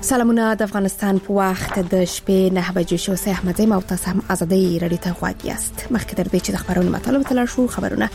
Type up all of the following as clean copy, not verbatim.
سلامونه د افغانستان په وخت د شپې 9 بجې شو. سه احمد زیم او تاسو هم ازادي رادیو ته غواړئ یاست. مخکې تر دې چې د خبرونو مطلب تلل شو خبرونه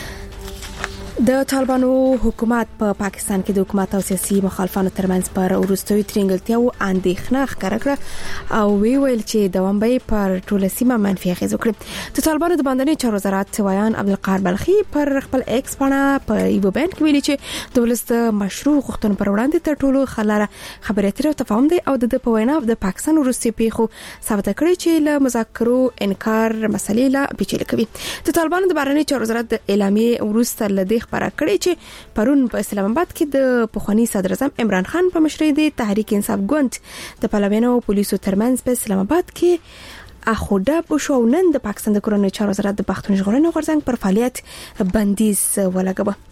د طالبانو حکومت په پاکستان کې د حکومت او سیاسي مخالفانو ترمنځ پر وروستیو ترنګلتیا او اندېښنه ښکاره کړه او ویل چې دوام به پر ټوله سیمه منفي اغیز وکړي. د طالبانو د باندې چارو وزارت ویان عبدالقاهر بلخي پر خپل ایکس باندې په یو بیان کې ویلي چې د ولست مشروع غوښتنو پر وړاندې تر ټولو خلاره خبرې اترې او تفاهم دي او د په وینا د پاکستان وروستي پیښو ثابت کړی چې له مذاکرو انکار مسلې لا پیچلې کوي. د طالبانو د بهرنی چارو وزارت د اعلامیې وروسته لدې خبره کړې چې پرون په اسلام آباد کې د پخوانی صدر اعظم عمران خان په مشرۍ د تحریک انصاف ګوند د پلویانو او پولیسو ترمنځ په اسلام آباد کې اخوده په شو نن د پاکستان د کورنۍ چارو وزارت د پښتون ژغورنې غورځنګ پر فعالیت بندیز ولګوه.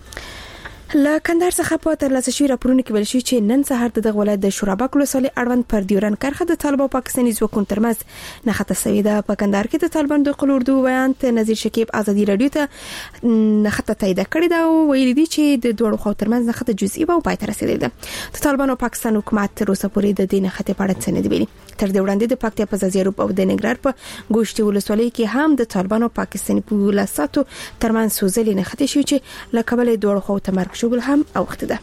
له کندهار څخه په ترلاسه شوی راپورونه کې ویل شوی چې نن سهار د ولایت د شورابک ولسوالۍ اړوند پر ډیورن کرښه د طالبانو پاکستاني ځواکونو ترمنځ نښته شوې ده. په کندهار کې د طالبانو د قل اردو ویان نذیر شکیب ازادي رادیو ته نښته تایید کړې ده او ویلي دي چې د دوه خوا ترمنځ نښته جزئي او پای ته رسیدلې ده. د طالبانو پاکستان حکومت تر اوسه پورې د دې نښتې په اړه څه نه دی ویلي. تر دې وړاندې د پکتیا په زیروب او د نګران په ګوشتي ولسوالۍ کې هم د طالبانو پاکستاني پولیسو ترمنځ سوزلې نښتې شوې چې له کبل دوه خوا تمرکز شغل هم اوخته ده.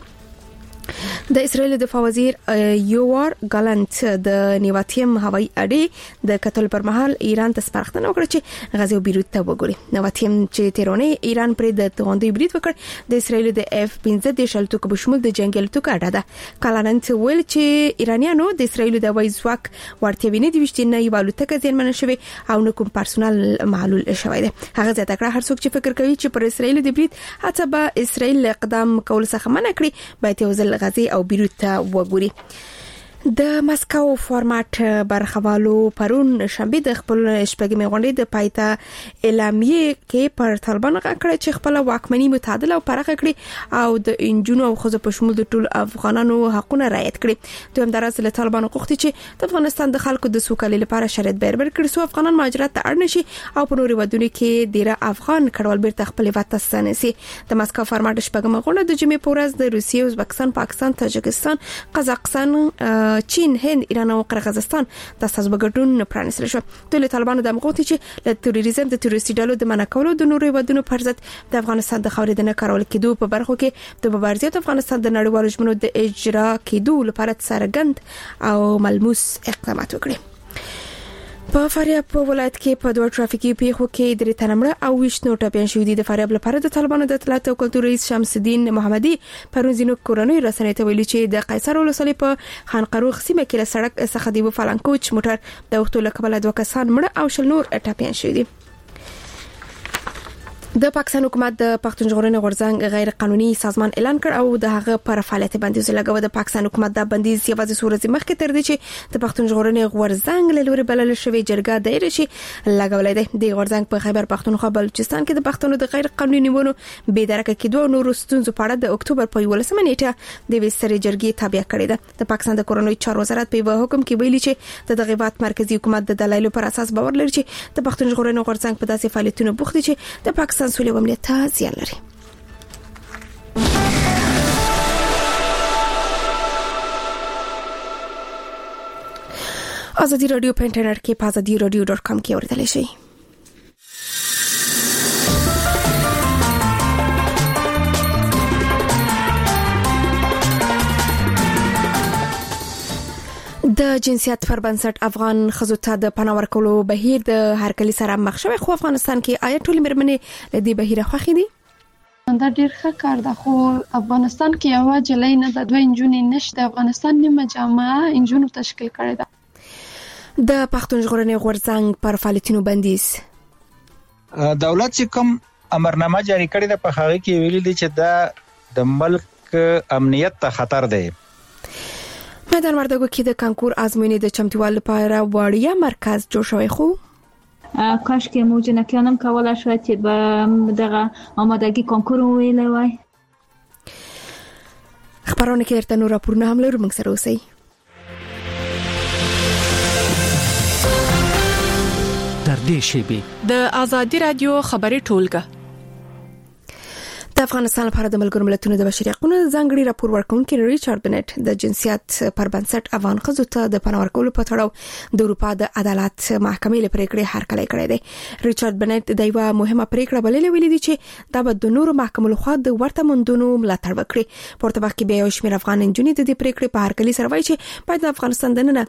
د اسرائیل دفاع وزیر یوار ګالنت د نیواتیم هوایي اډې د قتل پر مهال ایران ته سپارښتنه وکړه چې غزه او بیروت ته وګوري. نیواتیم چې تیرونه ایران پر د توغندي برید وکړ د اسرائیل د F-15 شلتوک بشمول د جنگل توک اډه ده. ګالنت ویل چې ایرانیانو د اسرائیل د وای ځواک ورته ویني د وشتنه یو الوتکه ځینمن شوی او نو کوم پرسونل معلول شوی ده. هغه زیاته کړه هر څوک چې فکر کوي چې پر اسرائیل د برید هڅه به اسرائیل اقدام کول څخه منع کړي باید یو ځل غزه او بیروت ته وګوري. د مسکو فارمات برخوالو پرون شنبه د خپل شپږمې غونډې د پایته اعلامیه کې پر طالبانو غکړه چې خپل واکمنۍ متعادل او پرخه کړي او د انجونو او خزو په شمول د ټول افغانانو حقونه رعایت کړي. دویم درس له طالبانو غوښتي چې د افغانستان د خلکو د سوکالۍ لپاره شرایط برابر کړي سو افغانان مهاجرت ته اړ نشي او په نورو ودونو کې ډیر افغان کډوال بیرته خپل وطن ستنسي. د مسکو فارمات شپږمې غونډه د جمعې په ورځ د روسیې، ازبکستان، پاکستان، تاجکستان، قزاقستان، چین، هند، ایران او قرغیزستان د سازمان ګډون پرانیستل شو. د طالبانو د مغوتی چې له تروریزم د تروریستي ډلو د منع کولو د نورو ودونو پر ضد د افغانستان د خاورې د نه کارول کېدو په برخو کې د مبارزې د افغانستان د نړیوالو ژمنو د اجرا کېدو لپاره څرګند او ملموس اقدامات وکړي. په فاریاب په ولایت کې په دوه ټرافیکي پیښو کې درې تنمړه او 20 نور ټپيان شوي دي. د فاریاب لپاره د طالبانو د اطلاعات او کلتور رئیس شمس الدین محمدي پرون ځینو کورنۍ رسنۍ ته ویلي چې د قیصر ولسوالۍ په خانقروغ سیمه کې له سړک څخه دی فلانکوچ موټر د وختو له کبله دوه کسان مړه او شل نور ټپيان شوي دي. د پاکستان حکومت د پښتون ژغورنې غورځنګ غیر قانوني سازمان اعلان کړ او د هغه پر فعالیت بندیز لګاوه. د پاکستان حکومت د بندیز یوازې سورزي مخکې تر دې چې د پښتون ژغورنې غورځنګ له لوري بلل شوی جرګه دایره شي لګولې ده. د غورځنګ په خیبر پښتونخوا بلوچستان کې د پښتنو د غیر قانوني نیولو بې درکه کېدو نور ستونزو په اړه د اکتوبر په 11 نیټه د وستري جرګې تابع کړې ده. د پاکستان د کورنۍ چارو وزارت په حکم کې ویلي چې د دغه مرکزی حکومت د دلایلو پر اساس باور لري چې د پښتون ژغورنې غورځنګ په داسې فعالیتونو بوخت دي چې د پاکستان سولې او امنیت زیان لري. ازادي رادیو په انټرنیټ کې په azadiradio.com کې اوریدل شي. د جنسیت پر بنسټ افغان خزو ته د پناه ورکولو بهیر د هرکلی سره مخ شوی خو افغانستان کې آیا ټول مرمنې لدی بهیر خوښې دي؟ دا ډیر ښه کار ده خو افغانستان کې یو جلای نه د دوه انجونې نشته. افغانستان نیمه جامعه انجونو تشکیل کړی ده. د پښتون ژغورنې غورځنګ پر فعالیتونو بندیز دولت چې کوم امرنامه جاری کړی ده په هغه کې ویلي دي چې دا د ملک امنیت ته خطر دی. میدان وردګو کې د کانکور ازموینې د چمتووالي لپاره وړیا مرکز جوړ شوی خو کاش کې مو جنکانم کولای شو چې به دغه آمادګي کانکور ویلې وای. خبرونه کې درته نور راپورونه هم لرو، موږ سره اوسئ. در دې شیبه د ازادي رادیو خبري ټولګه د افغانستان لپاره د ملګرو ملتونو د بشري حقوقو ځانګړي راپور ورکونکي ریچارډ بنټ د جنسیت پر بنسټ افغان ښځو ته د پناه ورکولو په تړاو د اروپا د عدالت محکمې لپاره پریکړې هرکلی کړې ده. ریچارډ بنټ د یو مهمه پریکړه بللې ویلي دي چې دا به د نورو محکمو لخوا د ورته موندنو ملاتړ وکړي. پورته وخت کې به یو شمېر افغان نجونې د دې پریکړې په هرکلی سره وایي چې باید د افغانستان دننه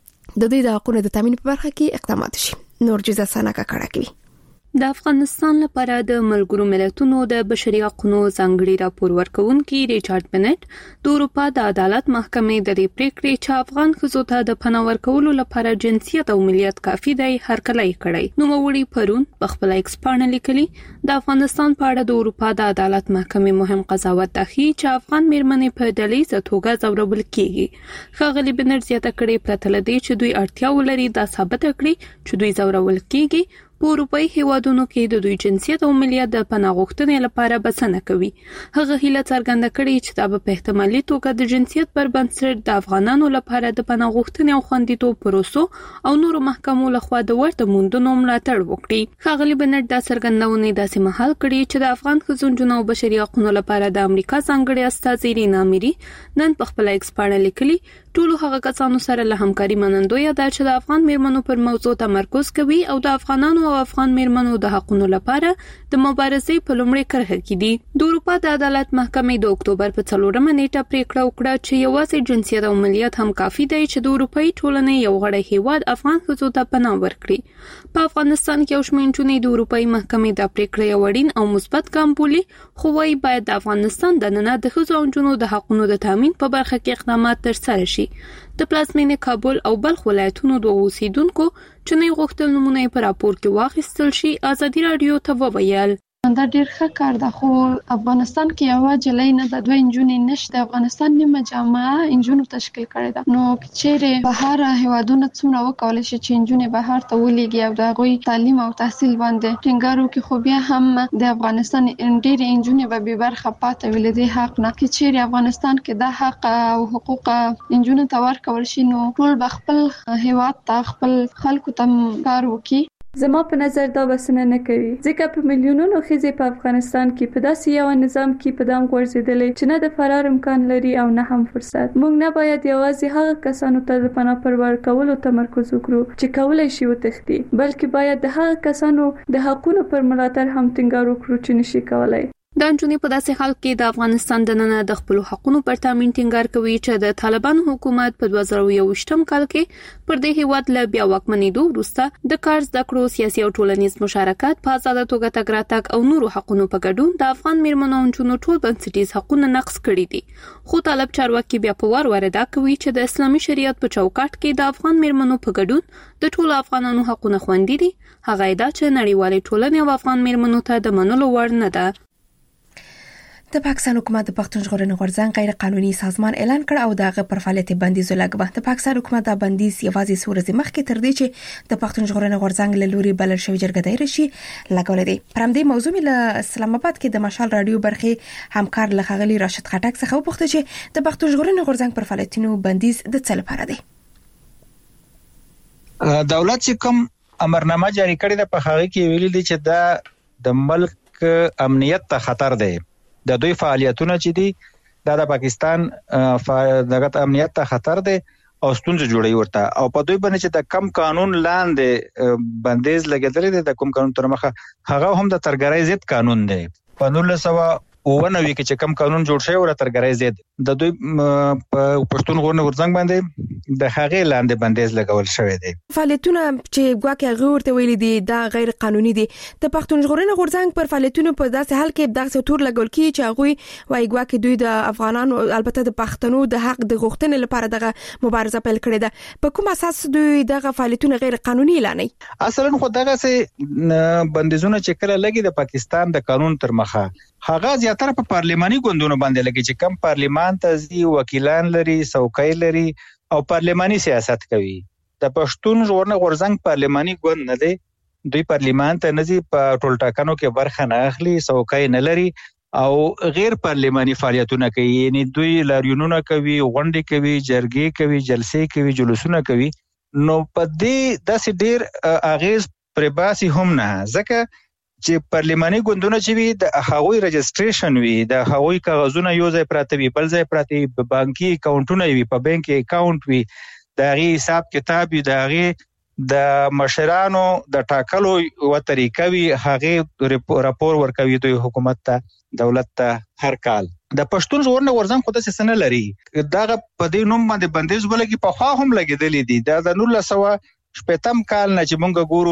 د دوی د حقوقو د تامین په برخه کې اقدامات شي. نور جزا سانکا کړه کوي. د افغانستان لپاره د ملګرو ملتونو د بشري حقوقو ځانګړي راپور ورکونکي ریچارډ بنټ د اروپا د عدالت محکمې د دې پریکړې چې افغان ښځو ته د پناه ورکولو لپاره جنسیت او ملیت کافي دی هرکلی کړی. نوموړي پرون په خپل ایکس پاڼه لیکلي د افغانستان په اړه د اروپا د عدالت محکمې مهم قضاوت دی چې افغان میرمنې په ډلهییزه توګه ځورول کیږي. ښاغلي بنټ زیاته کړې پرته له دې چې دوی اړتیا ولري دا ثابت کړي چې دوی ځورول کیږي په اروپایي هیوادونو کې د دوی جنسیت او ملیت د پناه غوښتنې لپاره بسنه کوي. هغه هیله څرګنده کړې چې دا به په احتمالي توګه د جنسیت پر بنسټ د افغانانو لپاره د پناه غوښتنې او خوندیتوب پروسو او نورو محکمو لخوا د ورته موندنو ملاتړ وکړي. ښاغلي بنټ دا څرګندونې داسې مهال کړي چې د افغان ښځو او بشري حقوقو لپاره د امریکا ځانګړي استازي رینا میری نن په خپل ایکس پاڼه لیکلي ټولو هغه کسانو سره له همکاري منندوی ده چې د افغان میرمنو پر موضوع تمرکز کوي او د افغانانو او افغان میرمنو د حقوقو لپاره د مبارزې په لومړي کرښه کې دي. د اروپا د عدالت محکمې د اکتوبر په 4 نیټه پریکړه وکړه چې یوازې جنسیت او ملیت هم کافي دی چې د اروپایي ټولنې یو غړی هیواد افغان ښځو ته پناه ورکړي. په افغانستان کې یو شمېر نجونې د اروپایي محکمې د پریکړې یو اړین او مثبت ګام بولي، خو وايي باید د افغانستان دننه د ښځو او نجونو د حقوقو د تامین په برخه کې اقدامات ترسره شي. د پلازمینې کابل او بلخ ولایتونو د اوسیدونکو چې نه غوښتل نمونه په راپور کې واخیستل شي ازادي رادیو ته وویل دا ډیر ښه کار ده، خو افغانستان کې یو جلۍ نه د دوه انجونې نشته. افغانستان نیمه جامعه انجونو تشکیل کړی ده. نو چیرې بهر هیوادونه څومره وکولای شي چې انجونې بهر ته ولېږي او د هغوی تعلیم او تحصیل باندې ټینګار وکړي، خو بیا هم د افغانستان ډېرې انجونې به بې برخه پاتې وي له دې حق نه. که چیرې افغانستان کې دا حق او حقوق انجونو ته ورکول شي نو ټول به خپل هیواد ته خپل خلکو ته کار وکړي. زما په نظر دا بسنه نه کوي، ځکه په میلیونونو ښځې په افغانستان کې په داسې یو نظام کې په دام غورځېدلې چې نه د فرار امکان لري او نه هم فرصت. موږ نه باید یوازې هغه کسانو ته د پناه پر ورکولو تمرکز وکړو چې کولای شي وتښتي، بلکې باید د هغه کسانو د حقوقو پر ملاتړ هم ټینګار وکړو چې نشي کولای. د نجونې په داسې حال کې د افغانستان دننه د خپل حقوقو پر تامین ټینګار کوي چې د طالبانو حکومت په 2021 کال کې پر دې هیواد له بیا واکمنېدو وروسته د کار زده کړو، سیاسي او ټولنیز مشارکت، په آزاده توګه تګ راتګ او نورو حقوقو په ګډون د افغان میرمنو او نجونو ټول بنسټیز حقوق نقض کړي دي. خو طالب چارواکي بیا په وار ادا کوي چې د اسلامي شریعت په چوکاټ کې د افغان میرمنو په ګډون د ټولو افغانانو حقوق خوندي دي. هغه دا چې نړیوالې ټولنې او افغان میرمنو ته د منلو وړ نه ده. د پاکستان حکومت د پښتون ژغورنې غورځنګ غیر قانوني سازمان اعلان کړ او دغه پر فعالیت بندیز لګوه. د پاکستان حکومت د بندیز یوازې سورزي مخکې تر دې چې د پښتون ژغورنې غورځنګ له لوري بلل شوی جرګه دایره شي لګولې دي. پر همدې موضوع له اسلام آباد کې د مشال رادیو برخه همکار لخغلی راشد خټک څخه وپوښتل چې د پښتون ژغورنې غورځنګ پر فعالیتونو بندیز د څه لپاره دی. دولت چې کوم امرنامه جاری کړې ده په هغه کې ویلي دي چې دا د ملک امنیت ته خطر دی. د دوی فعالیتونه چې دي دا د پاکستان دغه امنیت ته خطر دی او ستونزه جوړوي ورته، او په دوی باندې چې د کم قانون لاندې بندیز لګیدل دي. د کوم قانون تر مخه هغه هم د ترګرۍ ضد قانون دی. په 1999 کې چې کم قانون جوړ شوی ور ترګرۍ ضد د دوی په پښتون ژغورنې غورځنګ باندې د هغه لاندې بندیز لګول شوی دی. فعالیتونه چې ګواکې غوړته ویلي دي دا غیر قانوني دي. د پښتون ژغورنې غورځنګ پر فعالیتونو په داسې حال کې دغه تور لګول کی چې هغه وايي ګواکې دوی د افغانانو البته د پښتنو د حق د غوښتنې لپاره دغه مبارزه پیل کړې ده. په کوم اساس دوی دغه فعالیتونه غیر قانوني اعلانوي؟ اصلا خو دغه سه بندیزونه چې کله لګي د پاکستان د قانون تر مخه هغه زیاتره په پارلماني ګوندونو باندې لګي چې کم پارلمان ته ځي، وکیلان لري، څوکۍ لري او پارلماني سیاست کوي. د پښتون ژغورنې غورځنګ پارلماني ګوند نه دی، دوی پارلمان ته نه ځي، په ټول ټاکنو کې برخه نه اخلي، څوکۍ نه لري او غیر پارلماني فعالیتونه کوي. یعنی دوی لاریونونه کوي، غونډې کوي، جرګې کوي، جلسې کوي، جلوسونه کوي. نو په دې داسې ډیر اغیز پر باسي هم نه، ځکه چې پارلماني ګوندونه چې وي د هغوی رجستریشن وي، د هغوی کاغذونه یو ځای پراته وي، بل ځای پراته وي، په بانکي اکاونټونه وي، په بانک اکاونټ وي، د هغې حساب کتاب وي، د هغې د مشرانو د ټاکلو یوه طریقه وي، هغې راپور ورکوي دوی حکومت ته، دولت ته هر کال. د پښتون ژغورنې غورځنګ خو داسې څه نه لري، دغه په دې نوم باندې بندیز ولګي، پخوا هم لګېدلي دي. دا د 1980 کال نه چې مونږ ګورو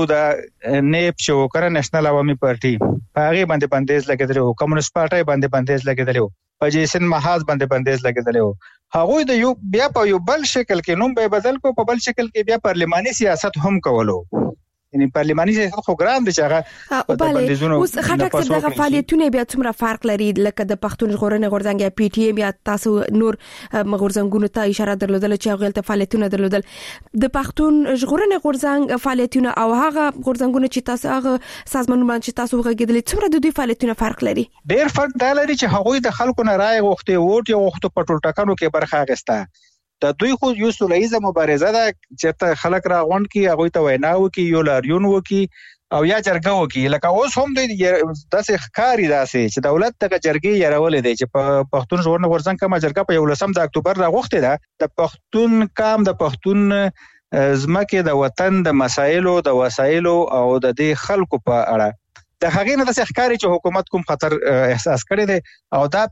د نیپ چې و کنه نېشنل عوامي پارټي، په هغې باندې بندیز لګېدلی و، کمونیست پارټۍ باندې بندیز لګېدلی و، په جیسن محاذ باندې بندیز لګېدلی و. هغوی د یو بیا په یو بل شکل کې نوم به بدل کو، په بل شکل کې بیا پارلماني سیاست هم کولو. یعنی پارلماني سیاست خو ګران دي چې هغه په بندیزونو اوس خټک صاحب دغه فعالیتونه بیا څومره فرق لري لکه د پښتون ژغورنې غورځنګ یا پی ټی ایم یا تاسو نور غورځنګونو ته اشاره درلودل چې هغه ته فعالیتونه درلودل، د پښتون ژغورنې غورځنګ فعالیتونه او هغه غورځنګونه چې تاسو هغه سازمانونه چې تاسو غږیدل څومره د دوی فعالیتونه فرق لري؟ ډېر فرق دا لري چې هغوی د خلکو نه رایې غوښتې، ووټ یې غوښتو، په ټولټاکنو کې برخه اخیسته. د دوی خو یو سوله مبارزه ده چې ته خلک راغونډ کی، هغوی ته وینا وکي، یو لاریون وکي او یا جرګه وکي. لکه اوس هم دوی داسې ښکاري داسې چې دولت دغه جرګې یارولې دی چې په پښتون ژغورنې غورځنګ کومه جرګه په 11 د اکتوبر راغوښتې ده، د پښتون قام، د پښتون ځمکې، د وطن د مسایلو، د وسایلو او د دې خلکو په اړه د هغې نه داسې ښکاري چې حکومت کوم خطر احساس کړی دی او دا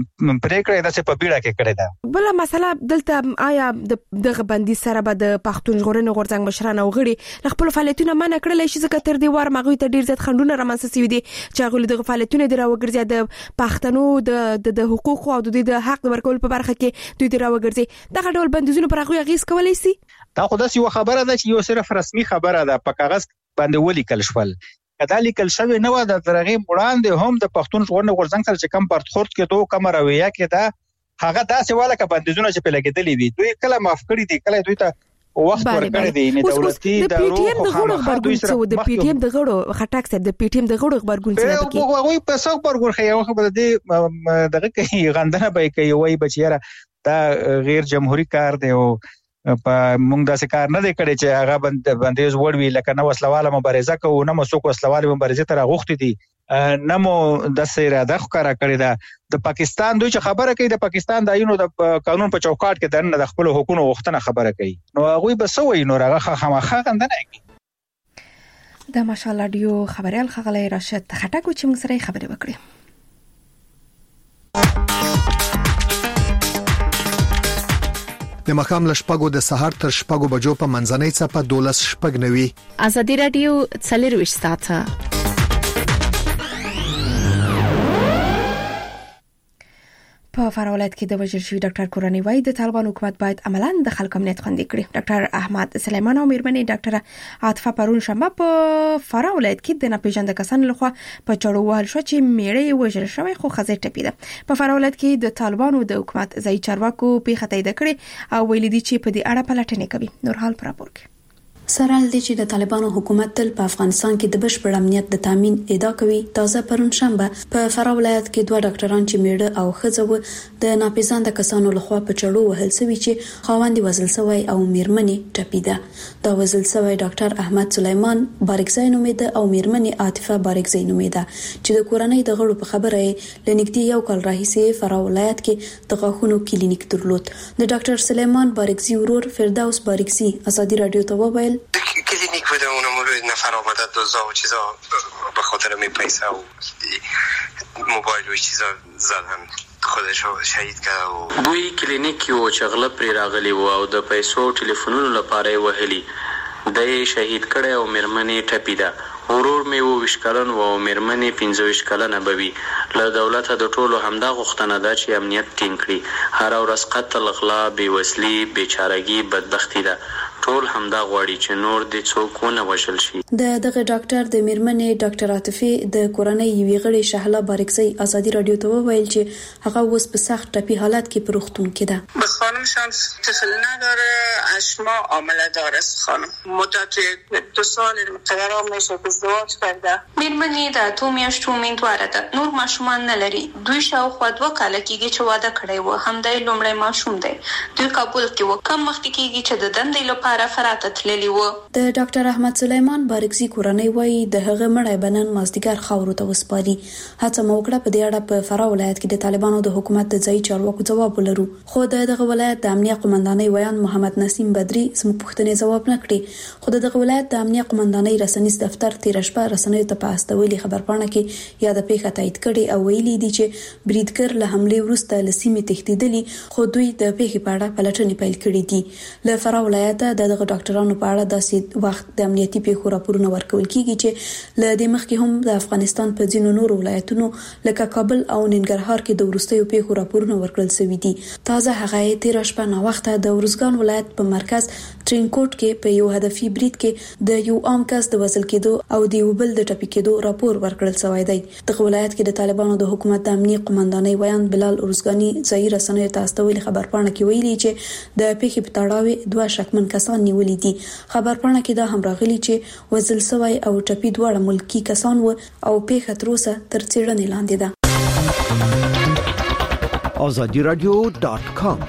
پریکړه داسې په بیړه کې کړې ده. بل مسله دلته آیا دغه بندیز سره به د پښتون ژغورنې غورځنګ مشران او غړي خپل فعالیتونه منع کړلی شي؟ ځکه تر دې وار هغوی ته ډېر زیات خنډونه رامنځته شوي دي چې هغوی دغه فعالیتونه دې راوګرځي، د پښتنو د حقوقو او د دوی د حق د ورکولو په برخه کې دوی دې راوګرځي. دغه ډول بندیزونه پر هغوی اغېز کولی شي؟ دا خو داسې یوه خبره ده چې یو صرف رسمي خبره ده، په کاغذ باندې ولیکل شول. کدا لیکل شوی نه و، د هغې وړاندې هم د پښتون ژغورنې غورځنګ سره چې کم برخورد کېدو، کومه رویه کېده، هغه داسې وه لکه بندیزونه چې پرې لګېدلي وي. دوی کله معاف کړي دي، کله دوی ته وخت ورکړی دی. یعنې دولتي دارو خو خامخا دوی سره د پی ټي ایم د غړو خټک صاحب د پی ټي ایم د غړو غبرګون څه ده پکې؟ هغوی په څه غبرګون ښیي؟ هغه به د دې دغه کوي، غندنه به یې کوي، وایي به چې یاره دا غیر جمهوري کار دی او په موږ داسې کار نه دی کړی چې هغه بندیز وړ وي، لکه نه وسلواله مبارزه کوو، نه مو څوک وسلوالې مبارزې ته راغوښتي دي، نه مو داسې اراده ښکاره کړې ده. د پاکستان دوی چې خبره کوي، د پاکستان د آیینو د قانون په چوکاټ کې دننه د خپلو حقونو غوښتنه خبره کوي، نو هغوی به څه وایي؟ نو هغه خامخا غندنه کوي. د ماشاءالله راډیو خبریال ښاغلی راشد خټک و چې موږ سره یې خبرې وکړې. د مخام لشپګو د سحر تر شپګو بجو په منځنۍ صفه 12:09 ازادي رادیو 24 ساعته. په فراه ولایت کې د وژل شوي ډاکټر کورنۍ وایي د طالبان حکومت باید عملاً د خلکو امنیت خوندي کړي. ډاکټر احمد سلیمان او میرمنې ډاکټر عاطفه پرون شنبه په فراه ولایت کې د ناپېژانده کسانو لخوا په چړو وهل شو چې میړه وژل شوی خو ښځه ټپیده. په فراه ولایت کې د طالبانو د حکومت ځایي چارواکو پیښه تایید کړې او ویلي دي چې په دې اړه پلټنې کوي. نورحال پر راپور کې سرحال دی چې د طالبانو حکومت تل په افغانستان کې د بشپړ امنیت د تامین ادعا کوي. تازه پرون شنبه په فراه ولایت کې دوه ډاکټران چې میړه او ښځه و د ناپېژانده کسانو لخوا په چړو وهل شوي چې خاوند وژل شوی او میرمنې ټپیده. دا وژل شوی ډاکټر احمد سلیمان بارکزی نومیده او میرمنې عاطفه بارکزی نومیده چې د کورنۍ د غړو په خبره لنګدي یو کال راهیسې فراه ولایت کې د غاښونو کلینیک درلود. د ډاکټر سلیمان بارکزی ورور فردوس بارکزی ازادي رادیو ته وویل کلینیک بوده، اونم روی نفر آمده دوزا و چیزا به خاطر می پیسه و موبایل و چیزا زدن خودش رو شهید کرد. و دوی کلینیک یو چې غلط پرې راغلی و او د پیسو ټلیفونونو لپاره یې وهلي، د یې شهید کړی او میرمنې ټپیده. ورور مې 22 کلن و او میرمنې 25 کلنه به وي. له دولته د ټولو همدا غوښتنه ده چې امنیت ټینګ کړي. هر ورځ قتل، غلا، بېوزلي، بېچارهګي، بدبختي ده. ټول همدا غواړي چې نور د څوک ونه وژل شي. د دغه ډاکټر د میرمنې ډاکټر عاطفه د کورنۍ یوې غړي شهلا بارکزی ازادي رادیو ته وویل چې هغه اوس په سخت ټپي حالت کې په روغتون کې ده. بس خانمشان طفل نداره، اشما عامله داره. خانم مدت 2 سال مقرره میشه ازدواج کرده. میرمنې د 2 میاشتو امیندواره ده، نور ماشومان نه لري. دوی شاوخوا 2 کاله کېږي چې واده کړی و، همدای لومړی ماشوم دی. دوی کابل کې و. کم وخت کېږي چې د دندې لپاره لپاره فراه ته تللی و. د ډاکټر احمد سلیمان بارکزي کورنۍ وایي د هغه مړی بنن مازدیګر خاورو ته وسپاري. هڅه مو وکړه په دې اړه په فراه ولایت کې د طالبانو د حکومت د ځای چارواکو ځواب ولرو، خو دغه ولایت د امنیه قومندانۍ ویان محمد نسیم بدري زموږ پوښتنې ځواب نه کړي. خو دغه ولایت د امنیه قومندانۍ رسنیز دفتر تیر شپه رسنیو ته په استولي خبرپاڼه کې یا د پیښه تایید کړي او ویلي دي چې بریدګر له حمله وروسته له سیمې تښتېدلي، خو دوی د پیښې په اړه پلټنې پیل کړې دي. له فراه ولایت دغه ډاکټرانو په اړه داسې وخت د امنیتي پیښو راپورونه ورکول کیږي چې له دې مخکې هم د افغانستان په ځینو نورو ولایتونو لکه کابل او ننګرهار کې د وروستیو پیښو راپورونه ورکړل شوي دي. تازه هغه تیر شپه نا وخت د ورزګان ولایت په مرکز ټرینکوټ کې په یو هدفي برید کې د یو عام کس د وژل کېدو او د یو بل د ټپي کېدو راپور ورکړل شوی دی. دغه ولایت کې د طالبانو د حکومت د امنیه قومندانۍ ویان بلال ورزګانی ځای رسنیو ته استولي خبرپاڼه کې ویلي چې د پیښې په تړاو 2 شکمن کسان نیولي دي. خبرپاڼه کې دا هم راغلي چې وژل شوی او ټپي دواړه ملکی کسان و او پیښه تر اوسه تر څېړنې لاندې ده. azadiradio.com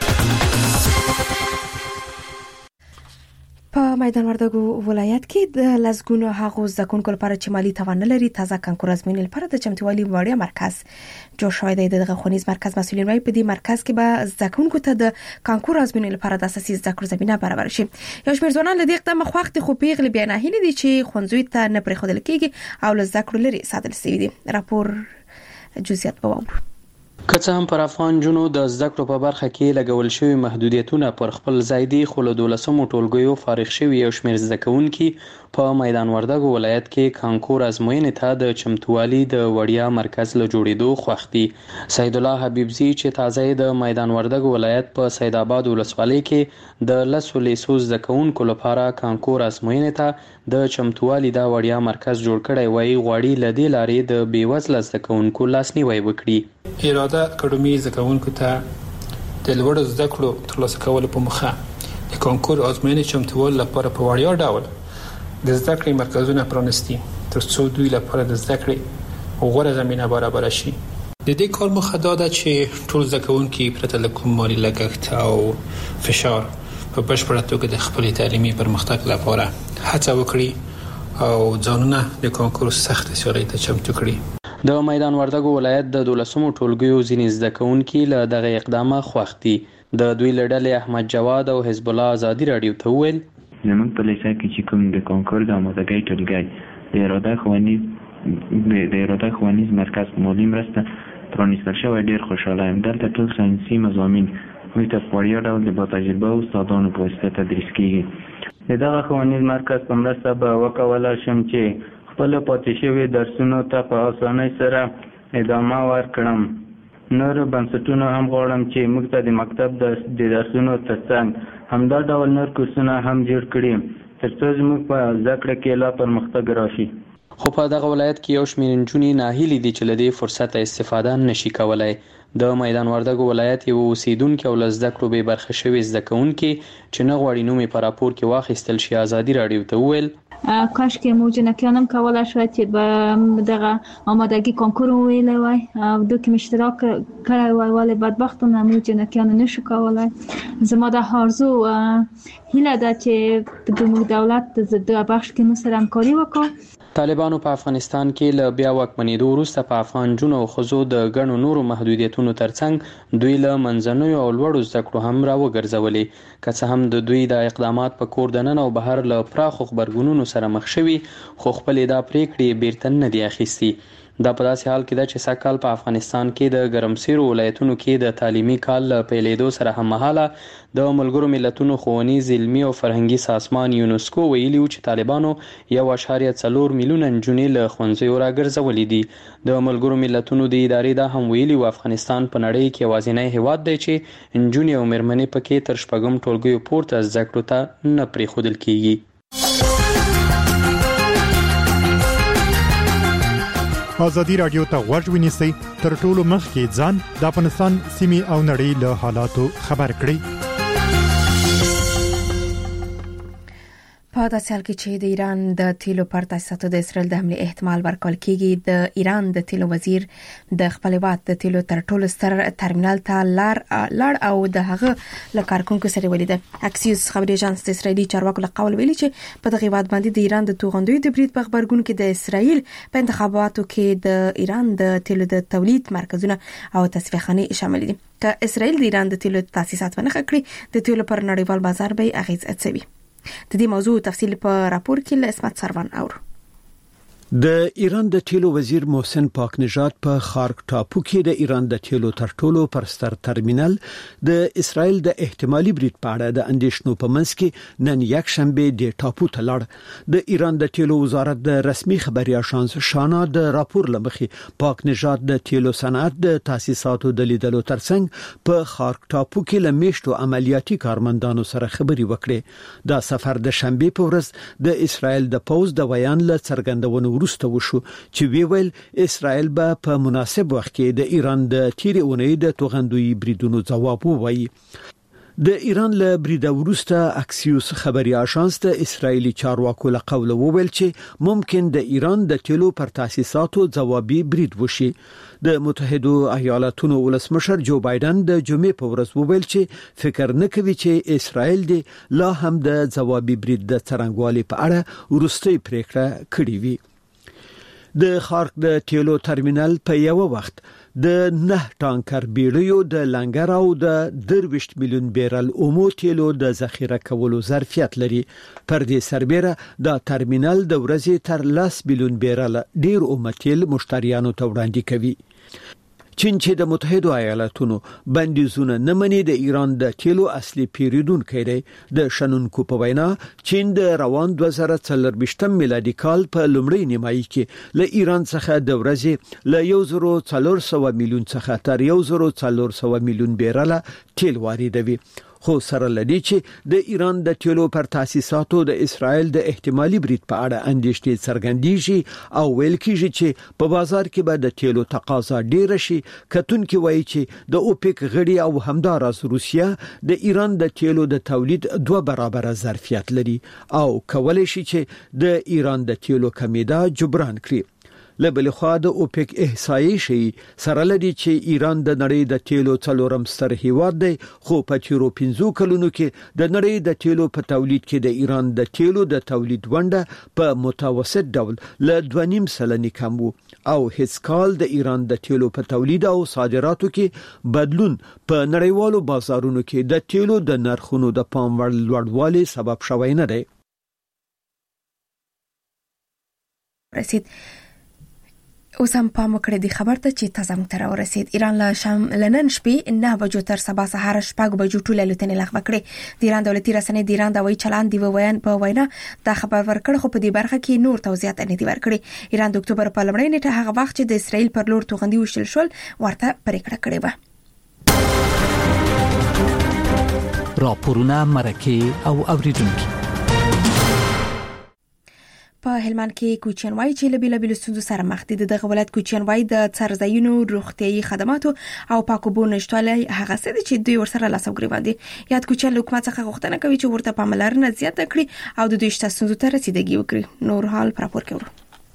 په میدان وردګو ولایت کې د لزګونو هغو زکونکو لپاره چې مالی توان لري تازه کانکور ازموینې لپاره د چمتووالي وړیا مرکز جوړ شوی دی. دغه ښوونیز مرکز مسؤلین وايي په دې مرکز کې به زکونکو ته د کانکور ازموینې لپاره د اساسي زده کړو زمينه برابر شي. یو شمېر ځوانان له دې اقدام خوښ دي، خو پیغلې بیا نه هیلې دي چې ښوونځي ته نه پرېښودل کېږي او له زده کړو لري ساتل شوي دي. راپور جزئیات به واورو. که څه هم پر افغان جنو د زده کړو په برخه کې لګول شوی محدودیتونه پر خپل ځای دي، خو له 12مو ټولګیو فارغ شوي یو شمېر زده کوونکي په میدان وردګو ولایت کې کانکور ازموینې ته د چمتووالي د وړیا مرکز له جوړېدو خوښ دي. سید الله حبیبزي چې تازه د میدان وردګو ولایت په سید آباد ولسوالۍ کې د لسو لیسو زده کوونکو لپاره کانکور ازموینې ته د چمتووالي د وړیا مرکز جوړ کړی وایي غواړي له دې لارې د بېوزله زده کوونکو لاسنیوی وکړي. اراده اکاډمي زده کوونکو ته د لوړو زده کړو ترلاسه کولو په موخه د کانکور ازموینې چمتووالي لپاره په وړیا ډول د زده کړې مرکزونه پرانیستي تر څو دوی لپاره د زده کړې غوره زمینه برابر شي. د دې کار موخه دا ده چې ټول زده کوونکي پرته له کوم مالي لګښت او فشار په بشپړه توګه د خپل تعلیمي پرمختګ لپاره هڅه وکړي او ځانونه د کانکور سخت سیالۍ ته چمتو کړي. د میدان وردګو ولایت د 12مو ټولګیو ځینې زده کوونکي له دغه اقدامه خوښ دي. د دوی له ډلې احمد جواد او حزب الله ازادي رادیو ته وویل زموږ په لیسه کې چې کوم د کانکور د آمادګۍ ټولګی د اراده ښوونیز مرکز مالي مرسته پرانیستل شوی ډېر خوشحاله یم. دلته ټول ساینسي مضامین موږ ته په وړیا ډول د باتجربه استادانو په واسطه تدریس کیږي. د دغه ښوونیز مرکز په مرسته به وکولای شم چې خپل پاتې شوي درسونو ته په اسانۍ سره ادامه ورکړم. نور بنسټونه هم غواړم چې موږ ته د مکتب د درسونو ترڅنګ همدا ډول نور کورسونه هم جوړ کړي ترڅو زموږ په زده کړه کې لا پرمختګ راشي. خو په دغه ولایت کې یو شمېر نجونې ناهیلې دي چې له دې فرصته استفاده نشي کولای. د میدان وردګو ولایت یو اوسیدونکي او له زده کړو بې برخې شوي زده کوونکي چې نه غواړي نوم یې په راپور کې واخیستل شي ازادي راډیو ته وویل کاش که مو جنکیانم کولای شد که به دغه آمادگی کنکور ویلی وای دو که اشتراک کړی وای ولی بدبختانه مو جنکیان نشو کولای. زما د آرزو هیله ده چې د دولت د بخش کې مو سره همکاري وکړي. طالبانو په افغانستان کې له بیا واکمنېدو وروسته په افغان جنو او ښځو د ګڼو نورو محدودیتونو ترڅنګ دوی له منځنیو او لوړو زده کړو هم راوګرځولې. که څه هم د دوی د اقدامات په کور دننه او بهر له پراخو غبرګونونو سره مخ شوي خو خپلې دا پریکړې بیرته نه دي اخیستي. دا په داسې حال کې ده چې سږ کال په افغانستان کې د ګرمسیرو ولایتونو کې د تعلیمي کال له پیلېدو سره هممهاله د ملګرو ملتونو ښوونیز علمي او فرهنګي سازمان یونسکو ویلي و چې طالبانو 1.4 میلیونه نجونې له ښوونځیو راګرځولې دي. د ملګرو ملتونو د ادارې دا هم ویلي و افغانستان په نړۍ کې یوازینی هیواد دی چې نجونې او مېرمنې پکې تر 6 ټولګیو پورته زده کړو ته نه پرېښودل کېږي. ازادي راډیو ته غوږ ونیسئ تر ټولو مخکې ځان د افغانستان سیمې او نړۍ له حالاتو خبر کړئ. په داسې حال کې چې د ایران د تیلو پر تاسیساتو د اسرائیل د حمله احتمال ورکول کېږي، د ایران د تیلو وزیر د خپل هیواد د تیلو تر ټولو ستر ترمینل ته لاړ او د هغه له کارکونکو سره ولیدل. اکسیوس خبري اژانس د اسرائیلي چارواکو له قول ویلي چې په دغه هیواد باندې د ایران د توغندوی د برید په خبرګون کې د اسرائیل په انتخاباتو کې د ایران د تیلو د تولید مرکزونه او تصفیه‌خانې شامل دي. که اسرائیل د ایران د تیلو تاسیسات ونه کړي، د تیلو پر نړیوال بازار به اغیز اچوي. د دې موضوع تفصیل په راپور کې له اسمت سروان اورو. د ایران د تیلو وزیر محسن پاک نژاد په خارک ټاپو کې د ایران د تیلو تر ټولو پرستر ترمینل د اسرائیل د احتمالي برید په اړه د اندېښنو په منځ کې نن یک شنبه د ټاپو ته لاړ. د ایران د تیلو وزارت د رسمي خبري اژانس شانا د راپور لمخې پاک نژاد د تیلو صنعت د تاسیساتو د لیدلو ترڅنګ په خارک ټاپو کې له میشتو عملیاتي کارمندانو سره خبري وکړي. دا سفر د شنبه په ورځ د اسرائیل د پوز د بیان له څرګندونو وروسته وشو چې ویل اسرائیل به په مناسب وخت کې د ایران د تیرې اونۍ د توغندوی بریدونو جواب ووایي. د ایران له برید وروسته اکسیوس خبري اژانس د اسرایلی چارواکو له قول وویل چې ممکن د ایران د تیلو پر تاسیساتو جوابي برید وشي. د متحده ایالاتونو ولسمشر جو بایدن د جمعې په ورځ وویل چې فکر نه کوي چې اسرائیل د لا هم د جوابي برید د څرنګوالي په اړه ورستۍ پریکړه کړې وي. د خارک د تیلو ترمینل په یو وخت د 9 ټانکر بیړیو د لنګر او د 23 میلیون بیرل اومو تیلو د ذخیره کولو ظرفیت لري. پر دې سربېره د ترمینل د ورځې تر 10 میلیون بیرل ډیر اومو تیل مشتریانو ته وړاندې کوي. چین چې د متحده ایالاتونو بندیزونه نه مني د ایران د تیلو اصلي پیریدونکو دی. د شنونکو په وینا چین د روان 2024 میلادي کال په لومړۍ نیمایي کې له ایران څخه د ورځې له 1400 میلیون څخه تر 1400 میلیون بیرل تیل واردوي. خو سره لدی چې د ایران د تیلو پر تاسیساتو د اسرائیل د احتمالي برید په اړه اندېښنې څرګندېږي او ویل کېږي چې په بازار کې به د تیلو تقاضا ډېره شي. کتونکو وایي چې د اوپک غړي او همداراز روسیا د ایران د تیلو د تولید 2 برابر ظرفیت لري او کولای شي چې د ایران د تیلو کمیدا جبران کړي. لبل خو د اوپک احصایې شي سره لدی چې ایران د نړۍ د تیلو څلورم ستر هیواد دی، خو په تیرو 15 کلونو کې د نړۍ د تیلو په تولید کې د ایران د تیلو د تولید ونډه په متوسط ډول ل 2.5 سلنې کم وو او هیڅ کال د ایران د تیلو په تولید او صادراتو کې بدلون په نړیوالو بازارونو کې د تیلو د نرخونو د پام وړ لوړوالي سبب شوی نه دی. رسید اوس هم پام وکړئ د خبر ته چې تازه موږ ته راورسید. ایران له شام لنن شپې 9 بجو تر سبا سهار 6 بجو ټول الوتنې لغوه کړې. د ایران دولتي رسنۍ د ایران د وایي چلند دی په وینا دا خبر ورکړ، خو په دې برخه کې نور توضیحات نه دي ورکړي. ایران د اکتوبر په لومړۍ نیټه هغه وخت چې د اسرائیل پر لور توغندي وشل شول ورته پریکړه کړې و. راپورونه مرکه او اوریدونکو په هلمند کې کوچیان وایي چې له بیلابیلو ستونزو سره مخ دي. دغه ولایت کوچیان وایي د څرځایونو، روغتيایي خدماتو او پاکو اوبو نشټوالی هغه څه دي چې دوی ورسره لاسوګري باندې. یاد کوچیان له حکومت څخه غوښتنه کوي چې ورته پاملرنه زیاته کړي او د دوی شته ستونزو ته رسیدګي وکړي. نور حال پر راپور کوي.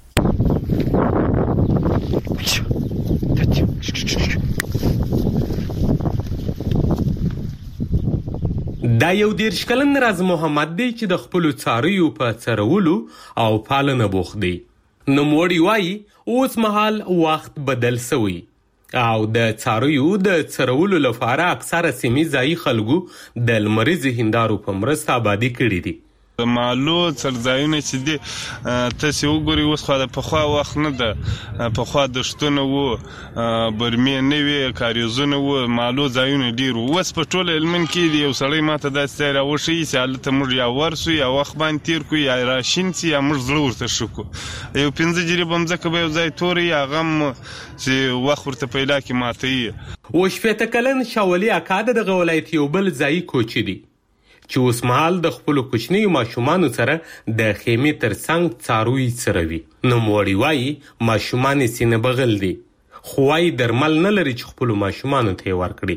دا یو 10 کلن راز محمد دی چې د خپل څارویو په څرولو او پالنه بوخت دی. نوموړی وایي اوس مهال وخت بدل شوی او د څارویو د څرولو لپاره اکثره سیمې ځای خلکو د لمریز هندارو په مرسته آبادی کړي دي. مالو څرځایونه چې دي تاسو وګورئ اوس خو د پخوا وخت نه ده. پخوا د شتونه وو، برمې نه وي، کاریزونه وو، مالو ځایونه ډیر وو. اوس په ټول علمن کې یو سړی ماته داسې راوښي چې هلته موږ یا ورسو یا وخت باندې تیر کو یا راشین سي یا موږ زړه ورته شکو. یو 15 جریبه مځکه به یو ځای توري یا غم چې وخت ورته پیدا کې ماته یې. وشفته کلن شاولي اکاده د ولایت یو بل ځای کوچي دي چې اوس مهال د خپل کوچنیو ماشومانو سره د خیمې ترڅنګ څاروي څروي. نوموړی وایي ماشومان یې سینه بغل دي، خو وايي درمل نه لري چې خپل ماشومانو ته ورکړي.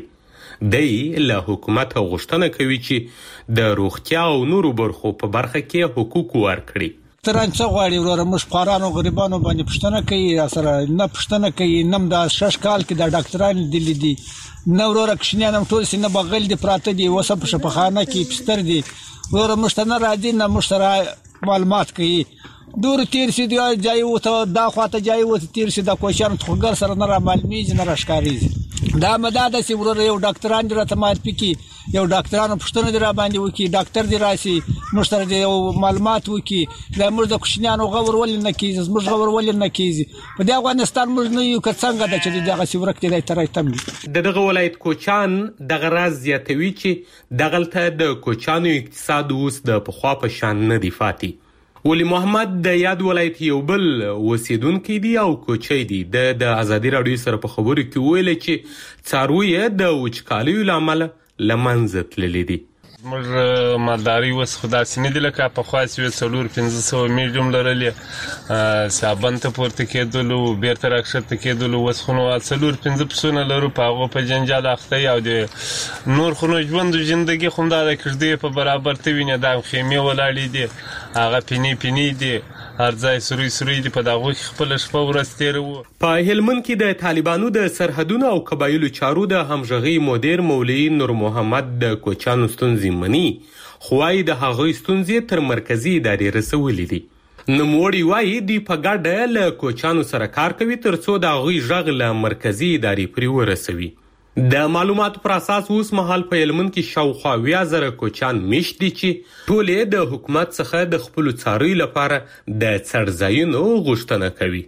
دی له حکومت غوښتنه کوي چې د روغتیا او نورو برخو په برخه کې حقوق ورکړي. تران څه غواړي وروره موږ قارانو غریبانو باندې پښتنه کوي سره نه پښتنه کوي نم د 6 کال کې د ډاکټرانو دلی دي نو وروره کښنیانم ټول سینه بغل دي پراته دي وسه په شپخانه کې پستر دي وروره مشتنه راځي نه مشتره معلومات کوي دور تیر سي دی جای وته دا خواته جای وته تیر سي د کوشان څنګه سره نه را معلومیږي نه راشکاري دا مداد سي وروره یو ډاکټران درته معرفي کی یو ډاکټرانو پښتنه درا باندې وکي ډاکټر دی راسي مشتره دی معلومات وکي د مرده کوشنیانو غور ول نه کیږي زموږ غور ول نه کیږي په د افغانستان موږ نه یو څنګه د چې دغه سی ورکته دی ترې تم دغه ولایت کوچان دغه راز زیاتوي چې دغلته د کوچانو اقتصاد اوس د پخوا په شان نه دی فاتي. ولی محمد د یاد ولایت یو بل اوسیدونکو دی او کوچی دی د ازادي رادیو سره په خبرو کې ویل چې څاروي د وچکالیو لامل لمنځه تللی دي. موږ مالداري وس خدا سینې د لکه په خاص وی 1500 میلیون لرلې صابن ته پورته کېدلو بیرته راکښته کېدلو وس خو نو 1500 لرو په هغه په جنجال اخته او د نور خو ژوند ژوندۍ خو دا کړدې په برابر ته ویني دا خیمه ولاړې دي هغه پینی دي هر ځای سروي دي په دغه خپل شپه ورستېرو. په هلمند کې د طالبانو د سرحدونو او قبایلو چارو د همغږي مدیر مولوی نور محمد د کوچانو ستونزې مني خوای د هغه ستونزې تر مرکزی ادارې رسولې دي. نوموړي وایي دوی په ګډه له کوچانو سره کار کوي ترڅو د هغوی غږ له مرکزی ادارې پورې ورسوي. د معلوماتو پر اساس اوس مهال په هلمند کې شاوخوا 10,000 کوچان میشت دي چې ټول د حکومت څخه د خپل څاروي لپاره د څړځایونو غوښتنه کوي.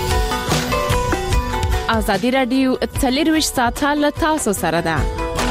ازادي رادیو 24 ساعته له تاسو سره ده.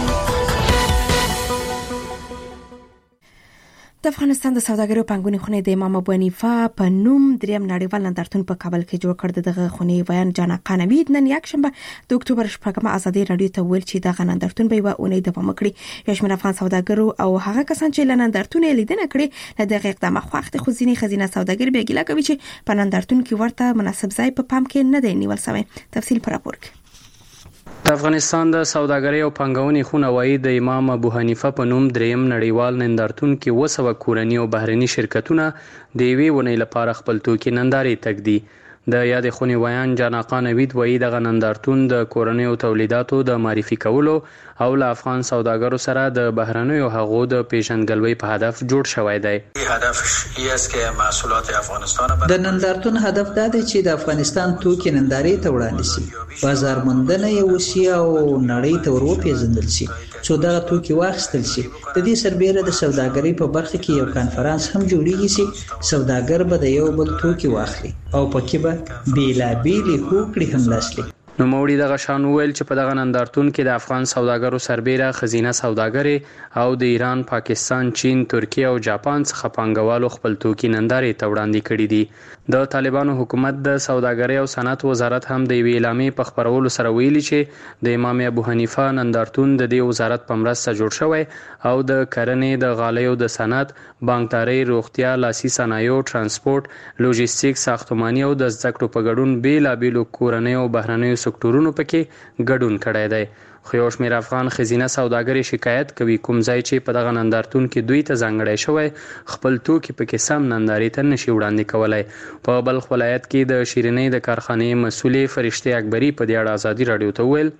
د افغانستان د سوداګرو پنګونې خونې د امام ابو حنیفه په نوم دریم نړیوال نندارتون په کابل کې جوړ کړ. دغه خونې ویان جانا قانوید نن یک شنبه د اکتوبر 8 ازادي رادیو ته ویل چې دغه نندارتون به یو اونۍ دوام وکړي. یو شمېر افغان سوداګرو او هغه کسان چې نندارتون لیدنه کړي له دغه اقدام خوښ دي. خو ځینې خزینه سوداګر به ګیله کوي چې په نندارتون کې ورته مناسب ځای په پام کې نه دی نیول شوی. تفصیل پر راپور کې د افغانستان د سوداګرۍ او پنګونې خونه وایي د امام ابو حنیفه په نوم دریم نړیوال نندارتون کې 200 کورني او بهرني شرکتونه د یوې ونې لپاره خپل توکي نندارې تږدي. د یاد خونې ویان جاناقا نوید وایي دغه نندارتون د کورنیو تولیداتو د معرفي کولو او له افغان سوداګرو سره د بهرنیو هغو د پیژندګلوۍ په هدف جوړ شوی دی. د نندارتون هدف دا دی چې د افغانستان توکي نندارې ته وړاندې شي، بازار موندنه یې وشي او نړۍ ته وروپېژندل شي څو دغه توکي واخیستل شي. د دې سربېره د سوداګرۍ په برخه کې یو کانفرنس هم جوړیږي چې سوداګر به د یو بل توکي واخلي او پکې به بیلابیلې هوکړې هم لاسلیک. نوموړي دغه شان ویل چې په دغه نندارتون کې د افغان سوداګرو سربېره خزینه سوداګرې او د ایران، پاکستان، چین، ترکیه او جاپان څخه پانګوالو خپل توکي نندارې ته وړاندې کړي دي. د طالبانو حکومت د سوداګرۍ او صنعت وزارت هم د یوې اعلامیې په خپرولو سره ویلي چې د امام ابو حنیفه نندارتون د دې وزارت په مرسته جوړ شوی او د کرنې، د غالیو د صنعت، بانکدارۍ، روغتیا، لاسي صنایعو، ترانسپورت، لوجستیک، ساختماني او د زده کړو په ګډون بیلابیلو کورنیو او بهرنیو سکتورونو پکې ګډون کړی دی. خو یو شمېر افغان خزینه سوداګرې شکایت کوي کوم ځای چې په دغه نندارتون کې دوی ته ځانګړی شوی خپل توکي پکې سم نندارې ته نشي وړاندې کولی. په بلخ ولایت کې د شیرینۍ د کارخانې مسؤلې فرشته اکبري په دې اړه ازادي رادیو ته ویل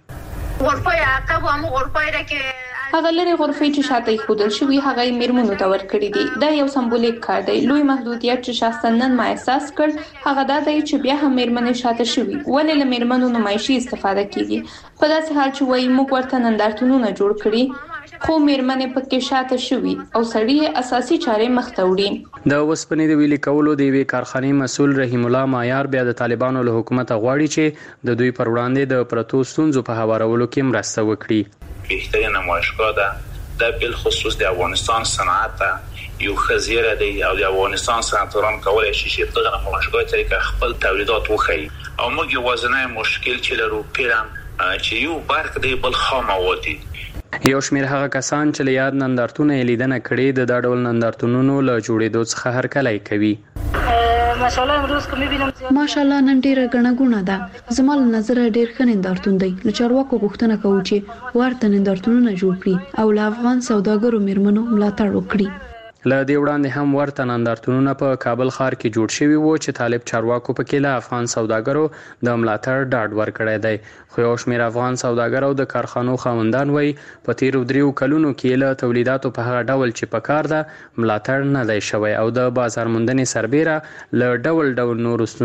هغه لري غرفې چې شاته خودل شوی هغه میرمنو ته ورکړي دي. دا یو سمبولیک کار دی. لوی محدودیت چې شخصا نن ما احساس کړ هغه دا دی چې بیا هم میرمنې شاته شوی ولې له میرمنو نمایشي استفاده کیږي. په داسې حال چې وایي موږ ورته نندارتونونه جوړ کړي خو میرمنې پکې شاته شوی او سړی اساسي چارې مخته وړي. د وسپنې د ویلي کولو د یوې کارخانې مسؤل رحیم الله معیار بیا د طالبانو له حکومت غواړي چې د دوی پر وړاندې د پرتو ستونزو په هوارولو کې مرسته وکړي. بهترین نمایشگاه ده در بالخصوص د افغانستان صنعت یو خزیره دی او د افغانستان صنعتکاران کولای شي چې په دغه نمایشگاه طریقه خپل تولیدات وخی او موږ یوازینی مشکل چې لرو پیرم چې یو برق دی بل خام مواد دي. یو شمېر هغه کسان چې له یاد نندارتونه لیدنه کړي د دا ډول نندارتونونو له جوړېدو څخه هرکلی کوي. ماشاءالله نن ډیره غنغونه ده. زما له نظر ډیر ښه نندارتون دی. له چارواکو غوښتنه کوو چې ورته نندارتونونه جوړ کړي او له افغان سوداګرو میرمنو ملاتړ وکړي. له دې وړاندې هم ورته نندارتونونه په کابل ښار کې جوړ شوي وو چې طالب چارواکو پکې له افغان سوداګرو د ملاتړ ډاډ ورکړی دی. خو یو شمېر افغان سوداګر او د کارخانو خاوندان وایي په تیرو 3 کلونو کې له تولیداتو په هغه ډول چې په کار ده ملاتړ نه دی شوی او د بازار موندنې سربیره له ډول نورو